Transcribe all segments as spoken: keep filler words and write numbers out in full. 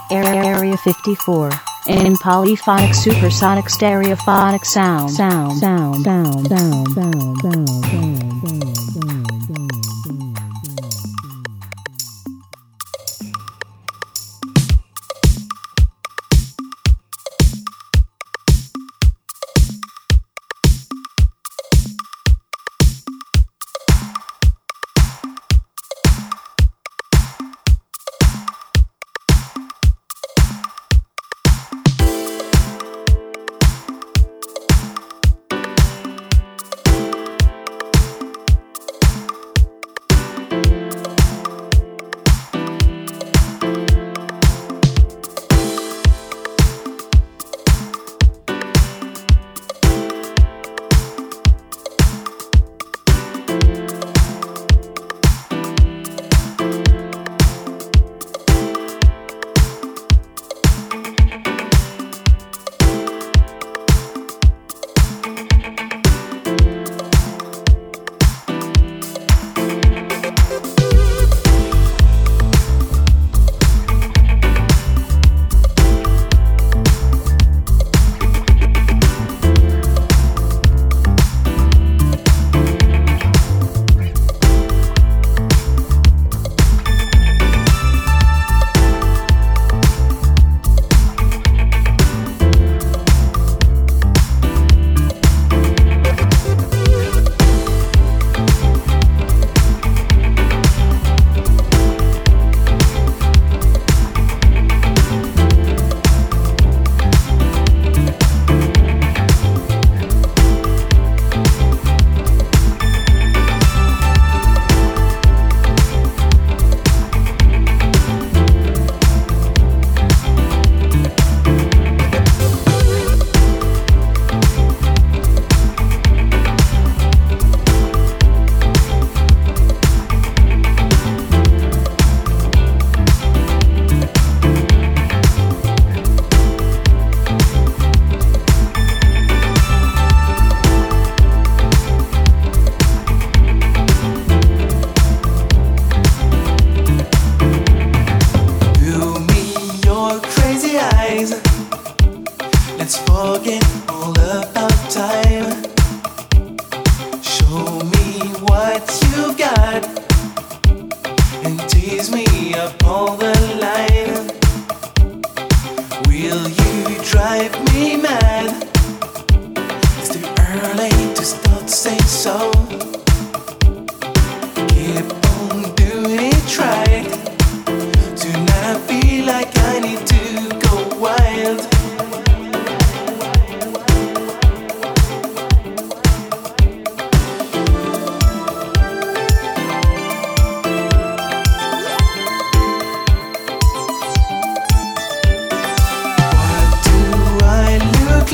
Area fifty-four. In polyphonic supersonic stereophonic sound. Sound. Sound. Sound. Sound. Sound. Sound. Sound. Sound. What do I look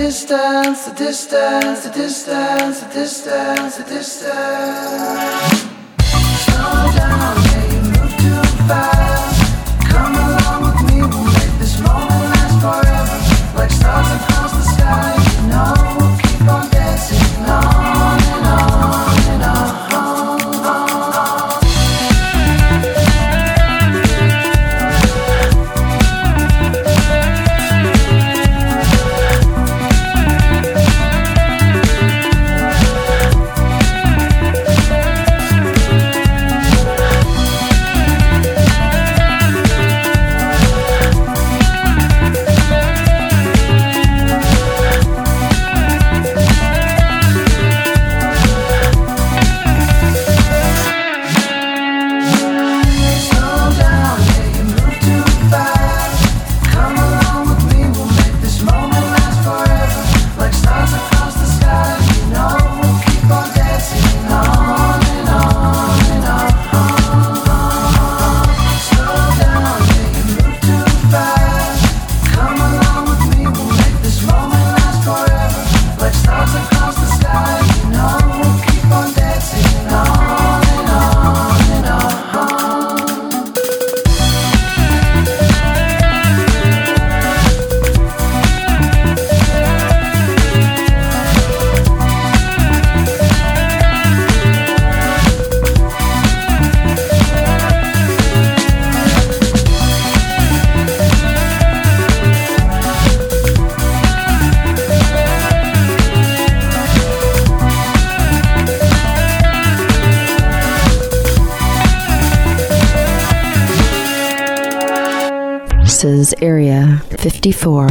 distance, the distance, the distance, the distance, the distance. Slow down, yeah, you move too fast. Come along with me, we'll make this moment last forever. Like stars across the sky, you know we'll keep on dancing on and on and on. Area fifty-four.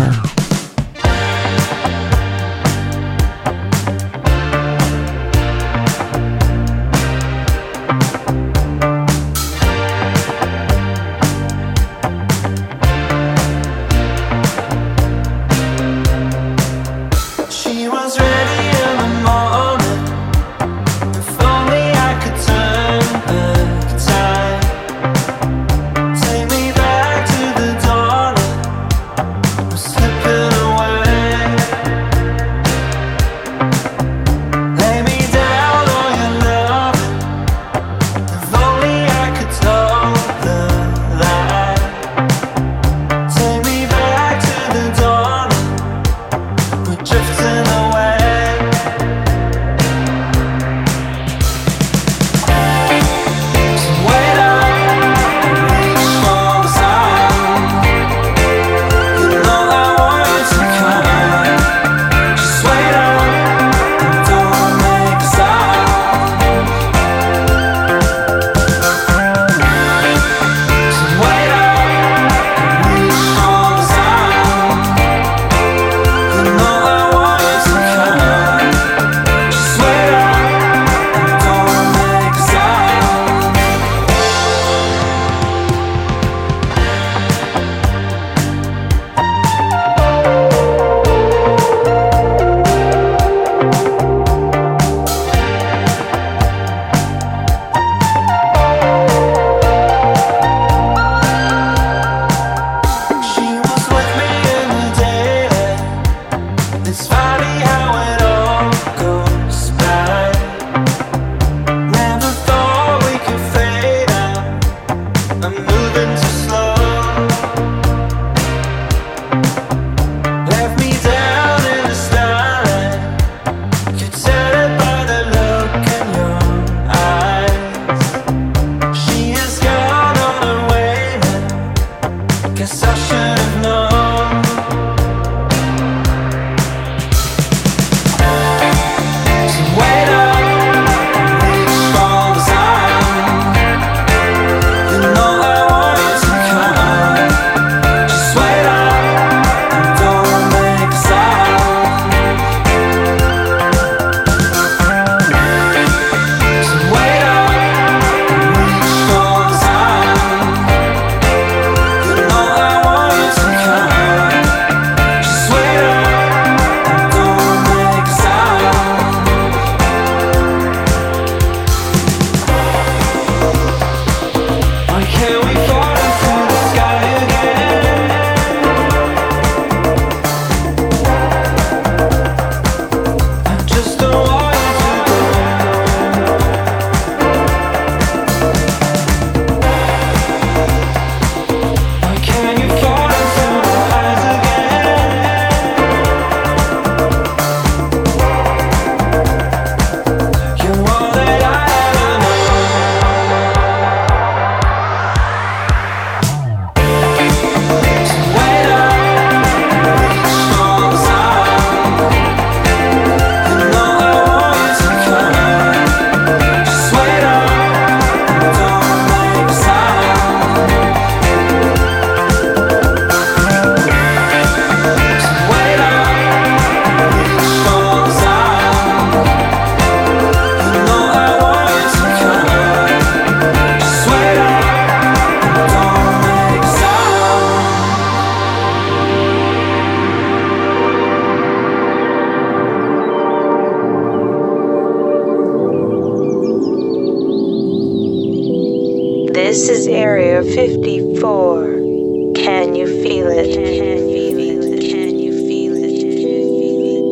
This is Area fifty-four. Can you feel it? Can you feel it? Can you feel it? Can you feel it?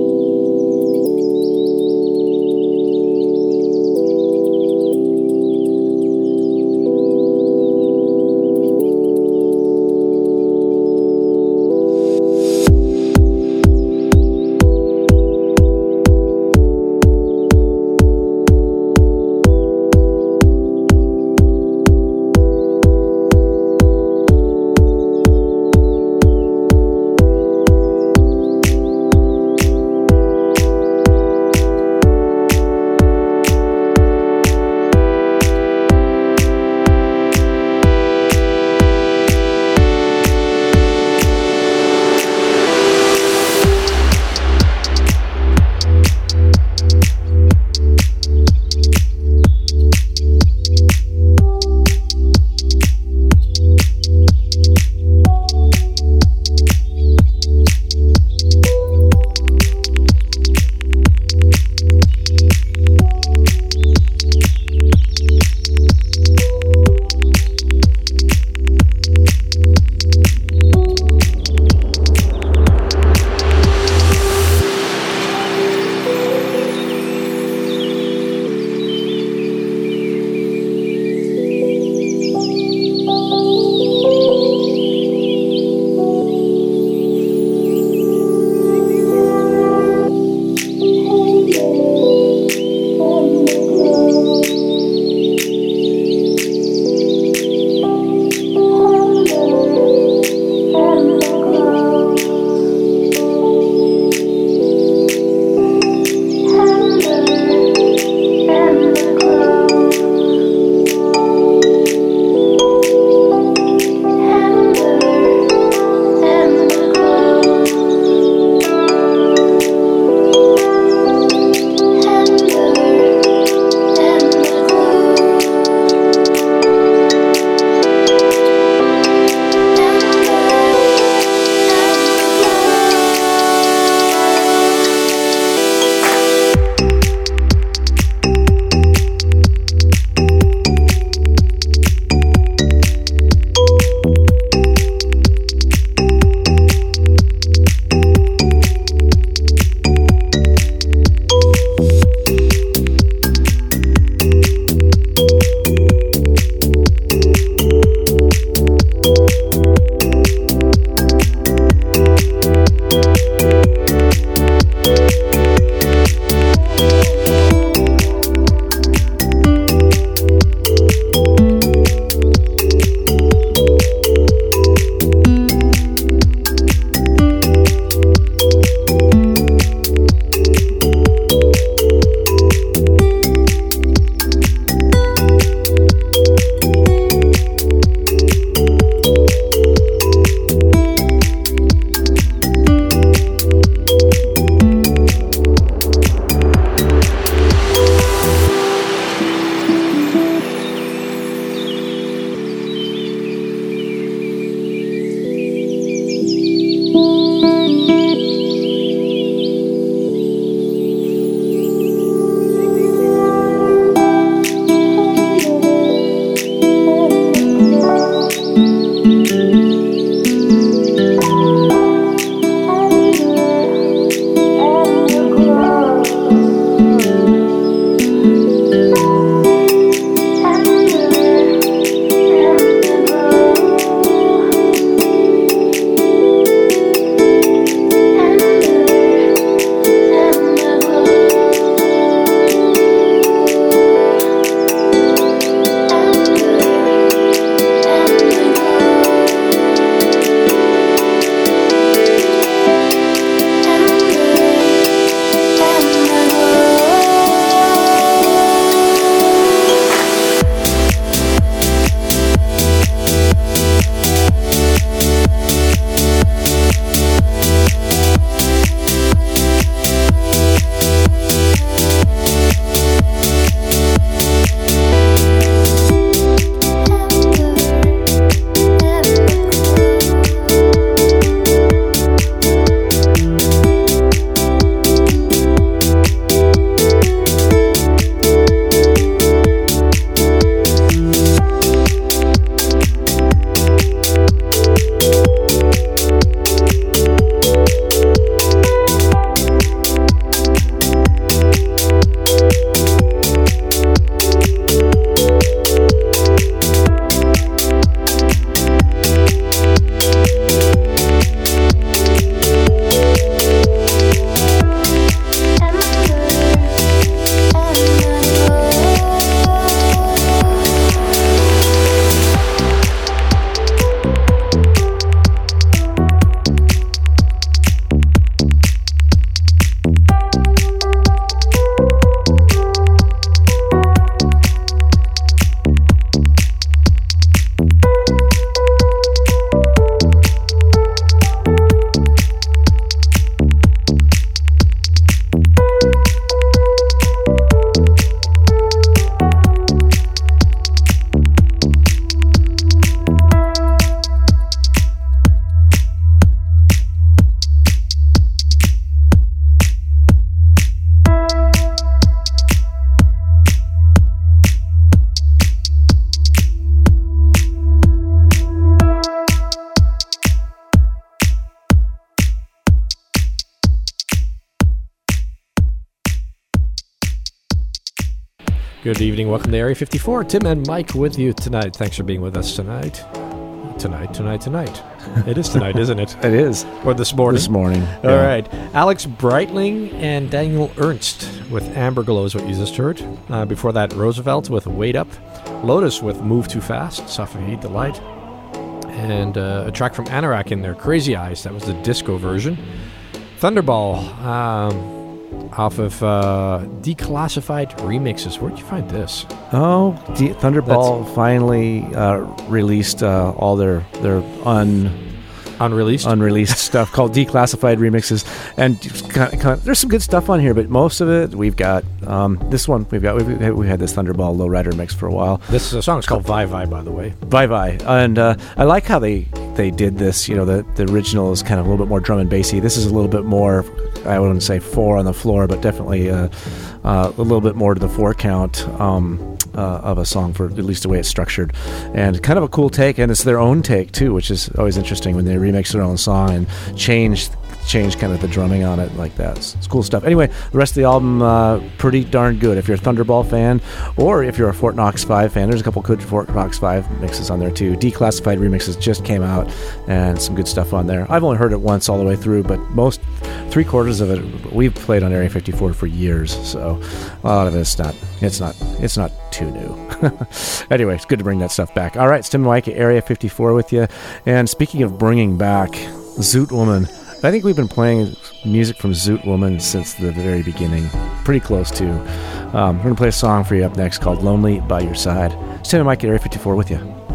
Good evening. Welcome to Area fifty-four. Tim and Mike with you tonight. Thanks for being with us tonight. Tonight, tonight, tonight. It is tonight, isn't it? It is. Or this morning. This morning. All yeah. right. Alex Breitling and Daniel Ernst with Amber Glow is what you just heard. Uh, before that, Roosevelt with Wait Up. Lotus with Move Too Fast. Safavid Delight. And uh, a track from Anorak in there, Crazy Eyes. That was the disco version. Thunderball. Um... Off of uh, Declassified Remixes. Where'd you find this? Oh, D- Thunderball That's finally uh, released uh, all their their un unreleased unreleased stuff called Declassified Remixes, and kind of, kind of, there's some good stuff on here, but most of it we've got. Um, this one we've got. We've, we had this Thunderball Lowrider mix for a while. This is a song. It's called Vai Vai, by the way. Vai Vai, and uh, I like how they they did this. You know, the the original is kind of a little bit more drum and bassy. This is a little bit more. I wouldn't say four on the floor, but definitely uh, uh, a little bit more to the four count um, uh, of a song, for at least the way it's structured, and kind of a cool take. And it's their own take too, which is always interesting when they remix their own song and change change kind of the drumming on it like that. It's, it's cool stuff. Anyway, the rest of the album uh, pretty darn good. If you're a Thunderball fan, or if you're a Fort Knox five fan, there's a couple good Fort Knox five mixes on there too. Declassified Remixes just came out, and some good stuff on there. I've only heard it once all the way through, but most three quarters of it we've played on Area fifty-four for years, so a lot of it's not it's not it's not too new. Anyway, it's good to bring that stuff back. All right, it's Tim and Mike at Area fifty-four with you. And speaking of bringing back Zoot Woman, I think we've been playing music from Zoot Woman since the very beginning, pretty close to. Um, we're going to play a song for you up next called Lonely by Your Side. It's Tim and Mike at Area fifty-four with you.